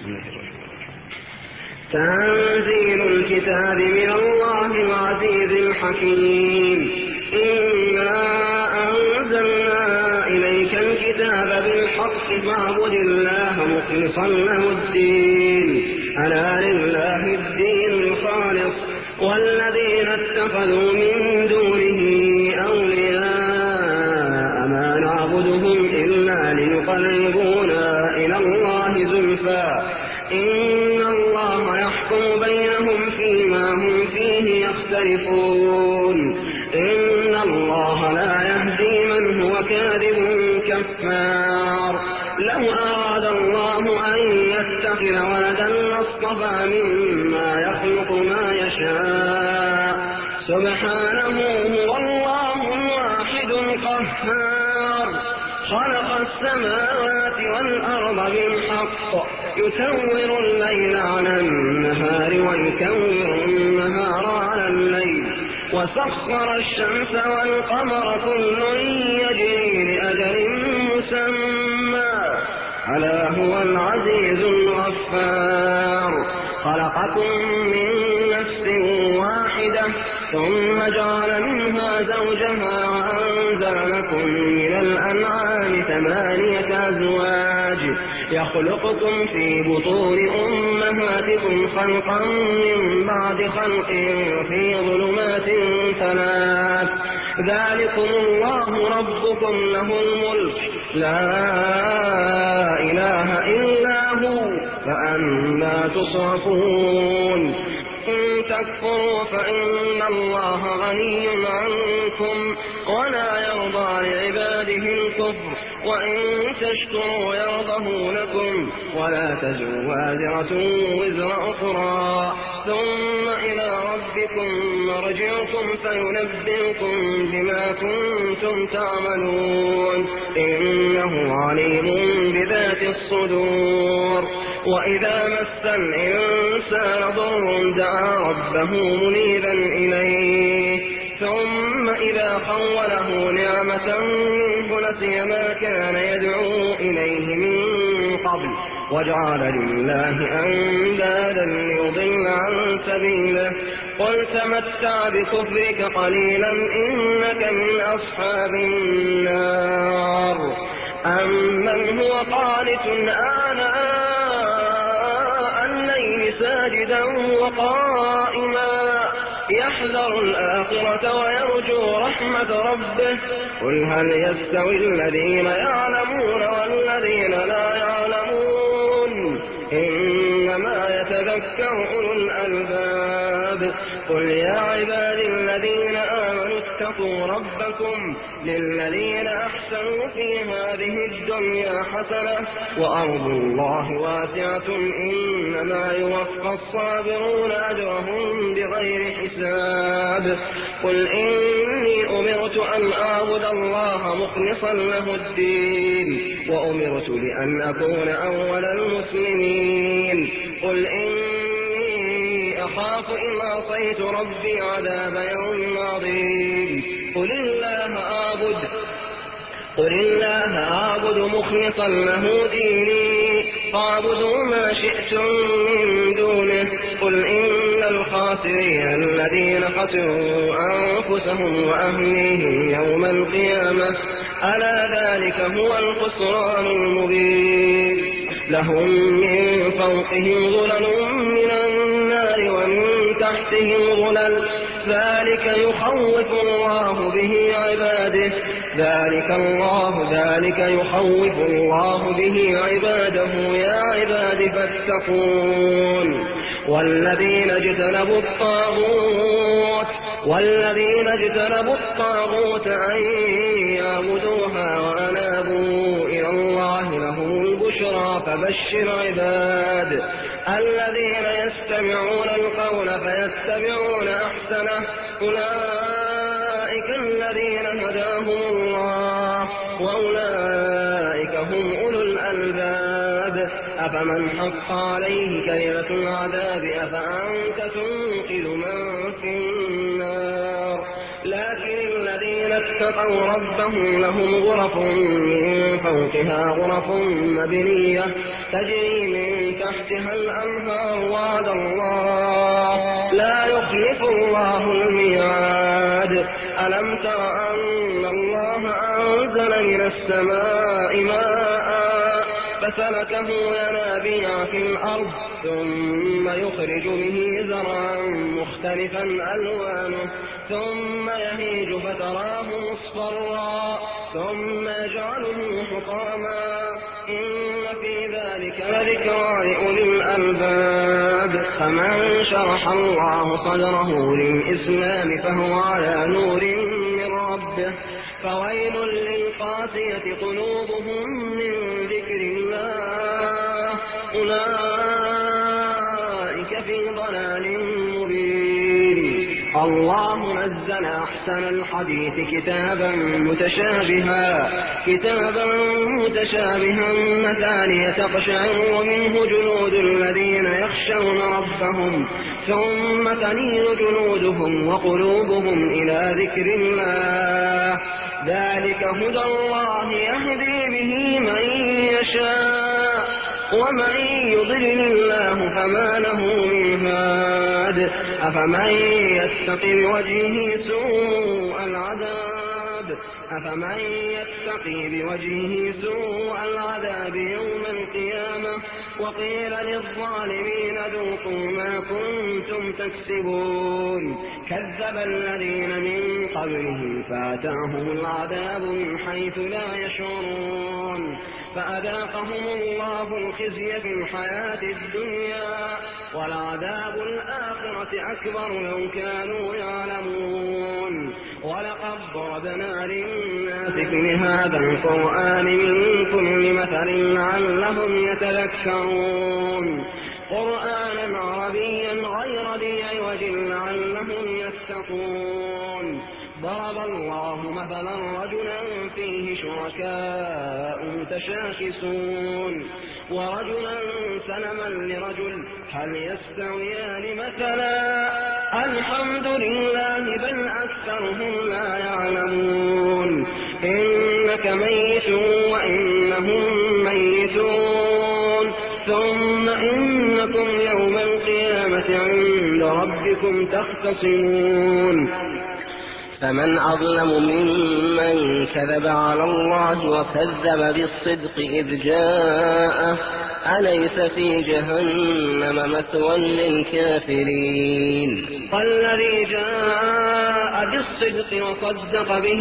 تنزيل الكتاب من الله العزيز الحكيم. إنا أنزلنا إليك الكتاب بالحق فاعبد الله مخلصا له الدين، ألا لله الدين الخالص، والذين اتخذوا من دونه أولياء ما نعبدهم إلا ليقربونا إلى الله زلفى إن الله يحكم بينهم فيما هم فيه يختلفون. إن الله لا يهدي من هو كاذب كفار. لو أراد الله أن يتخذ ولدا لاصطفى مما يخلق ما يشاء، سبحانه هو الله الواحد القهار. خلق السماوات والأرض بالحق، يكور الليل على النهار ويكور النهار على الليل، وسخر الشمس والقمر كل يجري لأجل مسمى، ألا هو العزيز الغفار. خلقكم من نفس واحدة ثم جعل منها زوجها وأنزل لكم من الأنعام 8 أزواج يخلقكم في بطون أمهاتكم خلقا من بعد خلق في ظلمات 3. ذلكم الله ربكم له الملك لا إله إلا هو، فأنى تصرفون. إن تكفروا فإن الله غني عنكم ولا يرضى لعباده الكفر، وإن تشكروا يرضه لكم ولا تزر وازرة وزر أخرى، ثم إلى ربكم مرجعكم فينبئكم بما كنتم تعملون، إنه عليم بذات الصدور. وإذا مس الإنسان ضر دعا ربه منيبا إليه، ثم إذا خوله نعمة منه نسي ما كان يدعو إليه من قبل وجعل لله أندادا ليضل عن سبيله. قل تمتع بكفرك قليلا إنك من أصحاب النار. أمن هو قانت آناء الليل ساجدا وقائما يحذر الآخرة ويرجو رحمة ربه، قل هل يستوي الذين يعلمون والذين لا يعلمون، إنما يتذكر أولو الألباب. قل يا عبادي الذين آمنوا اتقوا ربكم للذين أحسنوا في هذه الدنيا حسنة وأرض الله واسعة إنما يوفى الصابرون أجرهم بغير حساب. قل إني أمرت أن أعبد الله مخلصا له الدين وأمرت لأن أكون أول المسلمين. قل إني أخاف إن عصيت ربي عذاب يوم عظيم. قل الله أعبد مخلصا له ديني فاعبدوا ما شئتم من دونه. قل إن الخاسرين الذين خسروا أنفسهم وأهليهم يوم القيامة ألا ذلك هو الخسران المبين. لهم من فوقهم ظلل من النار ومن تحتهم ظلل ذلك يخوف الله به عباده ذلك يخوف الله به عباده يا عباد فاتقون. والذين اجتنبوا الطاغوت أن يعبدوها وأنابوا إلى الله لهم البشرى فبشر عباد الذين يستمعون القول فيتبعون أحسنه أولئك الذين هداهم الله وأولئك هم أولو الألباب. أفمن حق عليه كلمة العذاب أفأنت تنقذ من في النار. لكن الذين اتقوا ربهم لهم غرف من فوقها غرف مبنية تجري من تحتها الأنهار وعد الله لا يخلف الله الميعاد ألم تر أن الله أنزل من السماء ماء فسلكه ينابيع في الأرض ثم يخرج به زرعا مختلفا ألوانه ثم يهيج فتراه مصفرا ثم يجعله حطاما إن في ذلك لذكرى لأولي الألباب فمن شرح الله صدره للإسلام فهو على نور من ربه فويل للقاسية قلوبهم من ذكر الله أولئك في ضلال مبين الله نزل أحسن الحديث كتابا متشابها مثانية تقشعر منه جلود الذين يخشون ربهم ثم تلين جلودهم وقلوبهم إلى ذكر الله ذلك هدى الله يهدي به من يشاء ومن يضلل الله فما له من هاد أفمن يتقي بوجهه سوء العذاب يوم القيامة وقيل للظالمين ذوقوا ما كنتم تكسبون كذب الذين من قبلهم فأتاهم العذاب من حيث لا يشعرون فأذاقهم الله الخزي في الحياة الدنيا ولعذاب الآخرة أكبر لو كانوا يعلمون ولقد ضربنا للناس في هذا القرآن من كل مثل لعلهم يتذكرون قرآنا عربيا غير ذي عوج لعلهم يتقون ضرب الله مثلا رجلا فيه شركاء متشاكسون ورجلا سلما لرجل هل يستويان مثلا الحمد لله بل أكثرهم لا يعلمون إنك ميت وإنهم ميتون ثم إنكم يوم القيامة عند ربكم تختصمون فمن أظلم ممن كذب على الله وكذب بالصدق إذ جاءه أليس في جهنم مثوى للكافرين والذي جاء بالصدق وصدق به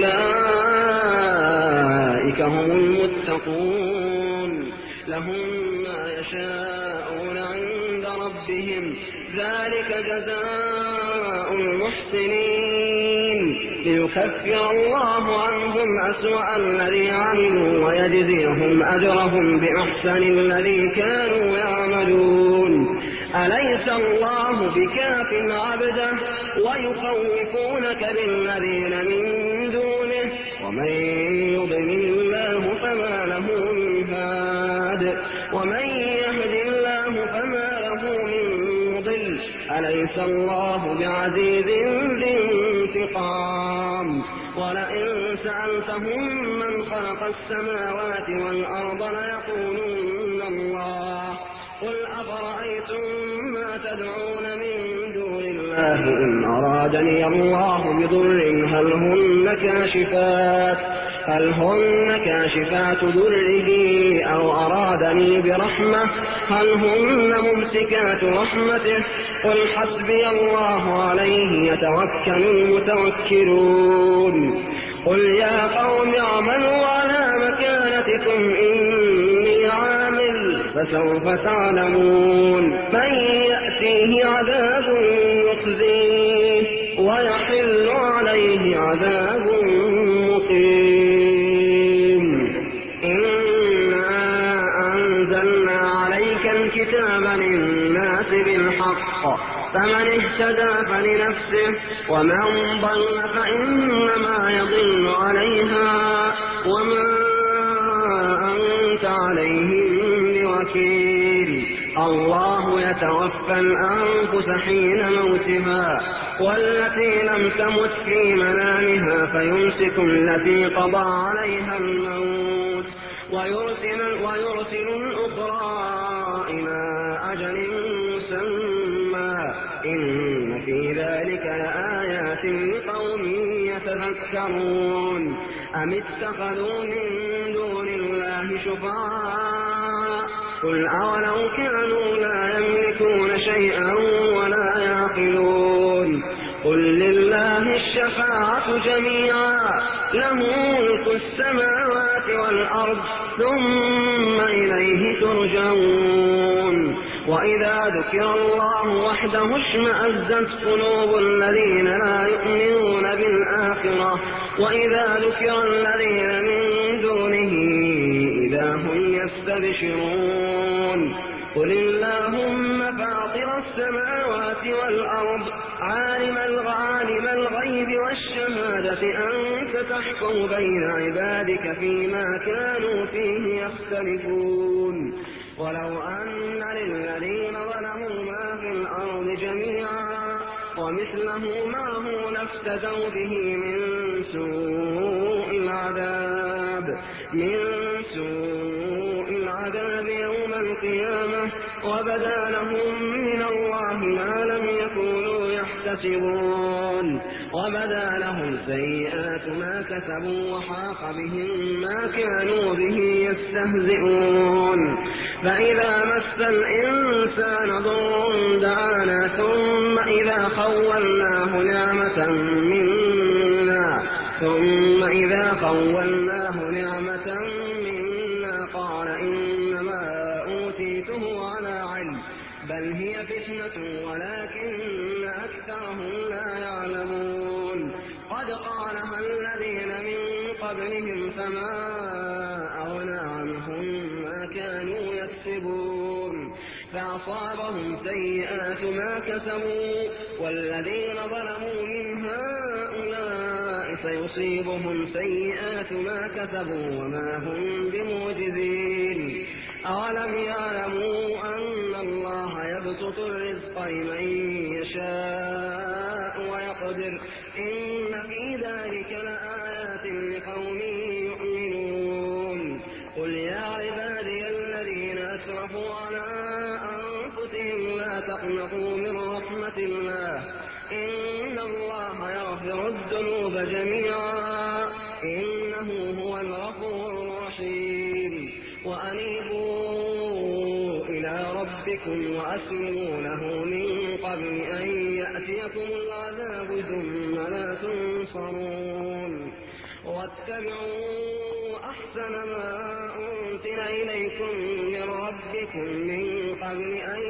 أولئك هم المتقون لهم ما يشاءون عند ربهم ذلك جزاء المحسنين ليكفر الله عنهم أسوأ الذي عملوا ويجزيهم أجرهم بأحسن الذي كانوا يعملون أليس الله بكاف عبده ويخوفونك بالذين من دونه ومن يضلل الله فما له من هاد ومن يهد الله فما له من مضل أليس الله بعزيز ذي انتقام ولئن سألتهم من خلق السماوات والأرض ليقولن الله قل أفرأيتم ما تدعون من دون الله إن أرادني الله بضر هل هن كاشفات ضره أو أرادني برحمة هل هن ممسكات رحمته قل حسبي الله عليه يتوكل المتوكلون قل يا قوم اعملوا على مكانتكم إني عامل فسوف تعلمون من يأتيه عذاب يخزيه ويحل عليه عذاب مقيم إنا أنزلنا عليك الكتاب للناس بالحق فمن اهتدى فلنفسه ومن ضل فإنما يضل عليها وما أنت عليهم بوكيل وكيل. الله يتوفى الأنفس حين موتها والتي لم تمت في منامها فيمسك التي قضى عليها الموت ويرسل الأخرى إلى أجل مسمى إن في ذلك لآيات لقوم يتفكرون. أم اتخذوا من دون الله شفعاء قل أولو كانوا لا يملكون شيئا ولا يعقلون قل لله الشفاعة جميعا له ملك السماوات والأرض ثم إليه ترجعون. وإذا ذكر الله وحده اشمأزت قلوب الذين لا يؤمنون بالآخرة وإذا ذكر الذين من دونه إذا هم يستبشرون. قل اللهم فاطر السماوات والأرض عالم الغيب والشهادة أنت تحكم بين عبادك فيما كانوا فيه يختلفون. ولو أن للذين ظلموا ما في الأرض جميعا ومثله معه لافتدوا به من سوء العذاب يوم القيامة وبدا لهم من الله ما لم يكونوا يحتسبون. وبدا لهم سيئات ما كسبوا وحاق بهم ما كانوا به يستهزئون. فإذا مس الإنسان ضر دعانا ثم إذا خولناه نعمة منا قال إنما أوتيته على علم بل هي فتنة ولكن أكثرهم لا يعلمون. قد قالها الذين من قبلهم فما أغنى عنهم ما كانوا يكسبون فأصابهم سيئات ما كسبوا والذين ظلموا من هؤلاء سيصيبهم سيئات ما كسبوا وما هم بمعجزين. أولم يعلموا أن الله يبسط الرزق لمن يشاء ويقدر إن في ذلك لآيات لقوم يؤمنون. قل يا عبادي الذين أسرفوا على أنفسهم لا تقنطوا من رحمة الله إن الله يغفر الذنوب جميعا إنه هو الغفور الرحيم. وأنيبوا إلى ربكم وأسلموا له من قبل أن يأتيكم العذاب ثم لا تنصرون. واتبعوا أحسن ما أنزل إليكم من ربكم من قبل أن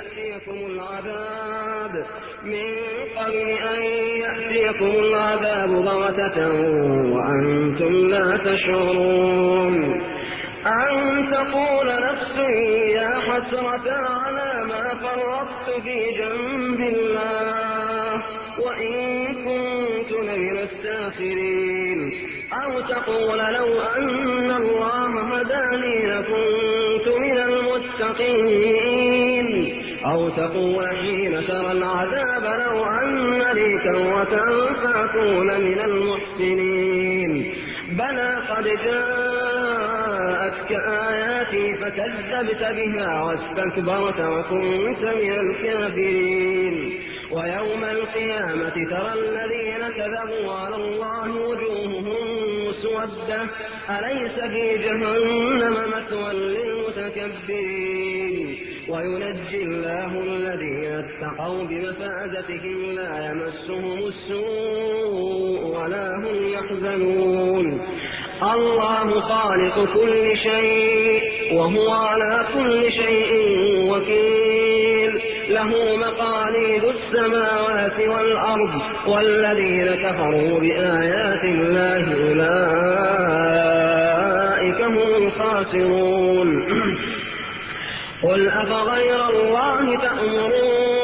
يأتيكم العذاب بغتة وأنتم لا تشعرون. أن تقول نفس يا حسرة على ما فرطت في جنب الله وإن كنت لمن الساخرين أو تقول لو أن الله هداني لكنت من المتقين أو تقول حين ترى العذاب لو أن لي كرة فأكون من المحسنين. بلى قد جاءتك آياتي فكذبت بها واستكبرت وكنت من الكافرين. ويوم القيامة ترى الذين كذبوا على الله وجوههم مسودة أليس في جهنم مثوى للمتكبرين. وينجي الله الذين اتقوا بمفازتهم لا يمسهم السوء ولا هم يحزنون. الله خالق كل شيء وهو على كل شيء وكيل له مقاليد السماوات والأرض والذين كفروا بآيات الله أولئك هم الخاسرون. قل أفغير الله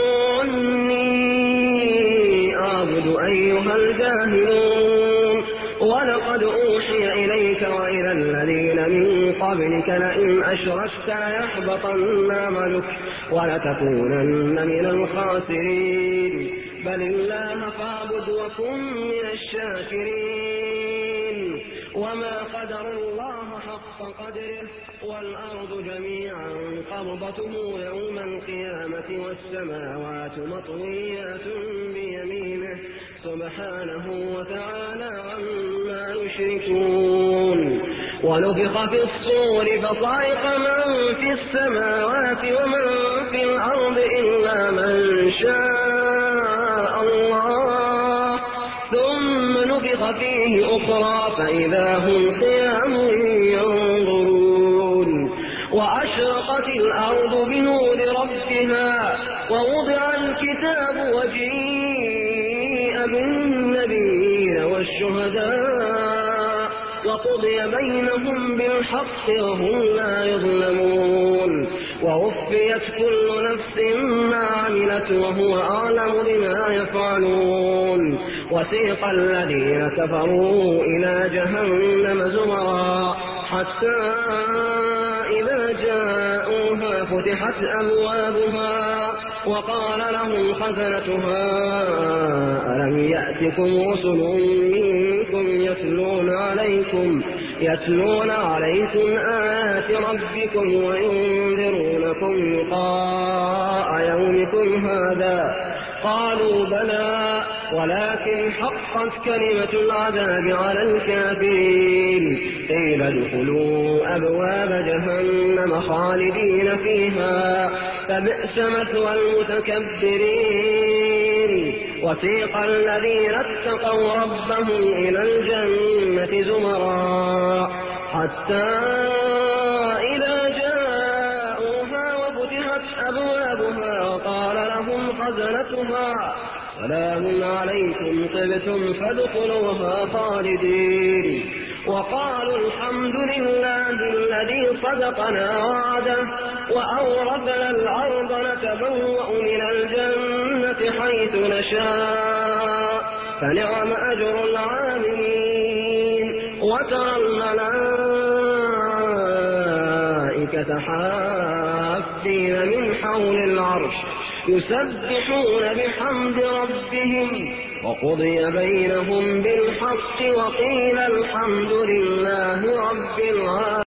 تأمروني أعبد أيها الجاهلون. ولقد أوحي إليك وإلى الذين من قبلك لئن أشركت ليحبطن عملك ولتكونن من الخاسرين بل الله فاعبد وكن من الشاكرين وما قدر الله حق قدره والأرض جميعا قبضته يوم القيامة والسماوات مطويات بيمينه سبحانه وتعالى عما يشركون ونفخ في الصور فصعق من في السماوات ومن في الأرض إلا من شاء الله ثم نفخ فيه أخرى فإذا هم قيام ينظرون وأشرقت الأرض بنور ربها ووضع الكتاب وجيء بالنبيين والشهداء وقضي بينهم بالحق وهم لا يظلمون ووفيت كل نفس ما عملت وهو أعلم بما يفعلون وسيق الذين كفروا إلى جهنم زمرا حتى إذا جاءوها فتحت أبوابها وقال لهم خزنتها ألم يأتكم رسل منكم يتلون عليكم آيات ربكم وينذرونكم لقاء يومكم هذا قالوا بلى ولكن حقت كلمة العذاب على الكافرين قيل ادخلوا أبواب جهنم خالدين فيها فبئس مثوى المتكبرين وسيق الذين اتقوا ربهم إلى الجنة زمرا حتى إذا جاءوها وفتحت أبوابها وقال لهم خزنتها سلام عليكم طبتم فادخلوها خالدين وقالوا الحمد لله الذي صدقنا وعده وأورثنا الأرض نتبوأ من الجنة حيث نشاء فنعم أجر العاملين وترى الملائكة حافين من حول العرش يسبحون بحمد ربهم وقضي بينهم بالحق وقيل الحمد لله رب العالمين.